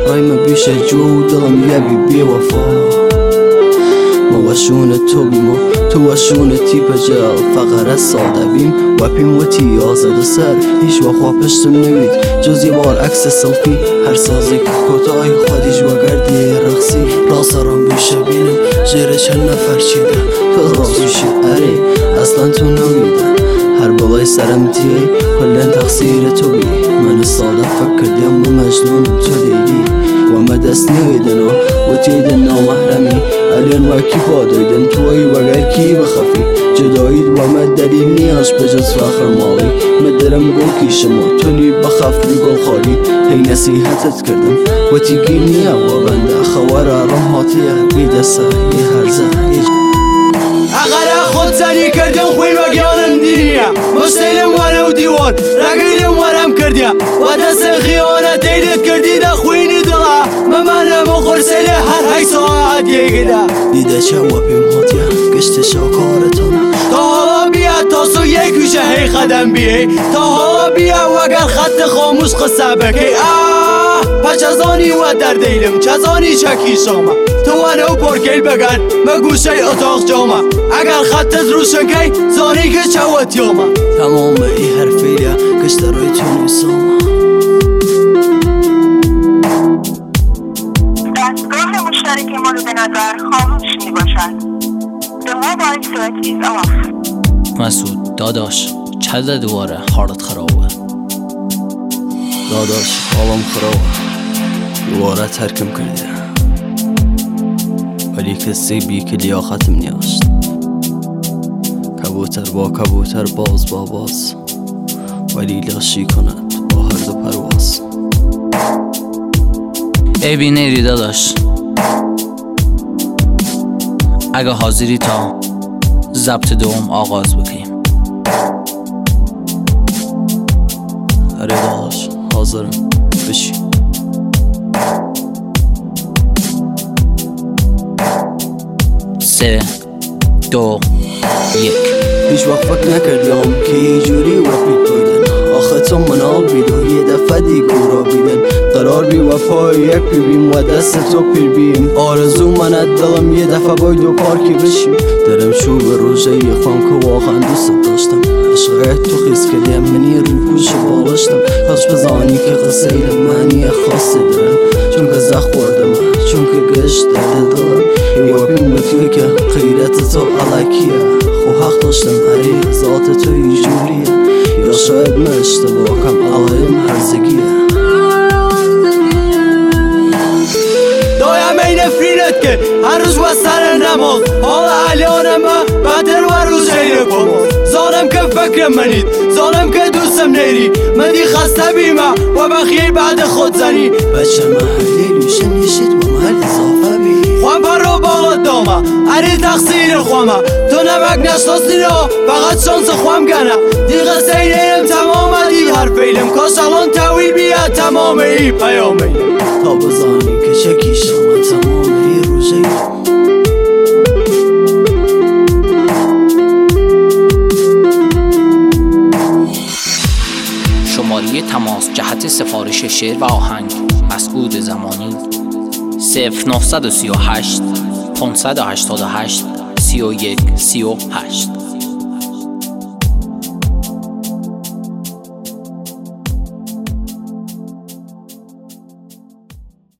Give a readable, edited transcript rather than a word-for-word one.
رایم بیشه جو دلم یبی بی وفا ما وشون تو بیم تو وشون تیپ جل فقر ساده بیم و پیم و تی آزد سر هیچ و خواه پشتم نوید جز یه بار عکس سلفی هر سازی که کتای خودیش و گردی رقصی را سرم بیشه بینم جیره چند نفر چیده تو رازوشی اری اصلا تو نویدن هر بالای سرم تیه کلن تقصیر تو بی من ساده فکر دیم و مجنون تو دیدی و ما دست نویدن و تیدن نامحرمی الان وکی پادایدن توی وگر کی بخفی جدایید و ما دلیل نیاش بجز فخر مالی مدرم گل کی شما تونی بخفی گل خالی هی نصیحتت کردم و تیگی نیا و بنده خوار آرام هاتیه بیدسته یه هرزه اقرا خود زنی کردم خوی و گیانم دینیه مشتیلم وانه و دیوان رگیلم وانم کردیه و دست خیانت دیدت کردی ده خوینی دلا ممنم و خورسیله هر هی ساعت یکیده دیده چه و پیم هاتیه گشت شاکارتونه تا حالا بیا تا سو یک ویشه هی خدم بیه تا حالا بیا وگر خط خاموش قصه بکی پچزانی و در دیلم چزانی چکی شاما تو وانه و پرکیل بگن مگوشه اتاق جاما اگر خطت روشن کی زانی که چوت یاما تمام ای حرفیه گشت روی تو نیساما دستگاه مشترک مورد نظر خاموش می باشد. The mobile switch is off. مسعود داداش چه دوباره حالت خرابه؟ داداش حالم خرابه دوباره ترکم کرده ولی کسی بی که لیاقتم نیاشت کبوتر با کبوتر باز با باز ولی لاشی کند با هر دو پرواز ای بی نیری داداش اگه حاضری تا ضبط دوم آغاز بکنیم آره داداش حاضرم بشی 3 2 1 هیچ وقت فکر نکردیم که یه جوری رفیق بایدن آخه تو منال بیدو یه دفعه دیگو را بیدن قرار بی وفای یک بیم و دست تو پیر بیم آرزو منت دلم یه دفعه باید و پارکی بشیم درم شو به روژه یه خام که واقعا دوست داشتم عشقه تو خیز کردیم منی روی گوش بالشتم خوش بزانی که قصه معنی خاصی دارم چون که زخ خوردم چون که گشت درد دارم یا بیم بطوی که غیرت تو علکیه خو حق داشتم هری ذات تو یه جوریه یا شاید من اشتباه کم علایم هرزگیه دایم این نفرینت که هر روز وستر نماز حالا الانم بدر و روز شیر پاماز زانم که فکر منید زانم که دوستم نیری مدی خسته بیمه و بخیر بعد خود زنی بچه محلی لوشن یشید و محل اضافه بی خوام پر رو بالا دامه اری تقصیر خوامه تو نمک نشناسی را فقط شانس خوام گنه دیگه سینیم تمام دی هر فیلم کاش الان تویل بیا تمام ای پیامه تا بزانی که چکی شما تمام ای روژه شماره تماس جهت سفارش شعر و آهنگ مسعود زمانی 0938 588 31 38